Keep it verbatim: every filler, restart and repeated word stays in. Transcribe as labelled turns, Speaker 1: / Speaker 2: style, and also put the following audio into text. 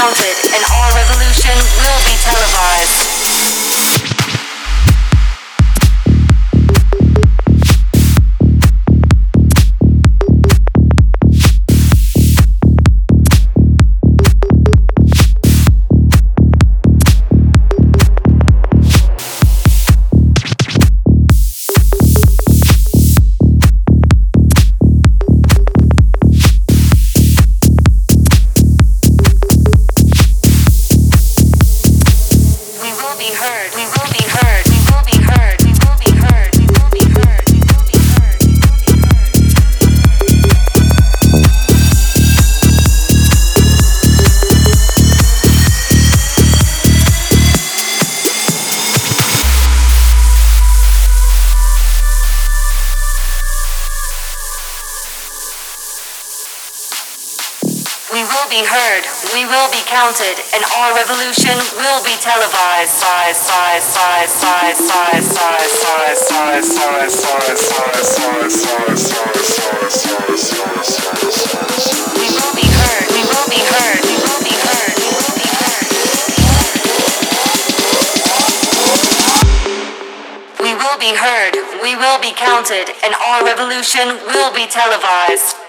Speaker 1: counted, and our revolution will be televised. We will be heard, we will be counted, and our revolution will be televised. Size, size, size, size, size, size, size, size, size, size, size, size, size, size, size, size. We will be heard, we will be heard, we will be heard, we will be heard. We will be heard, we will be counted, and our revolution will be televised.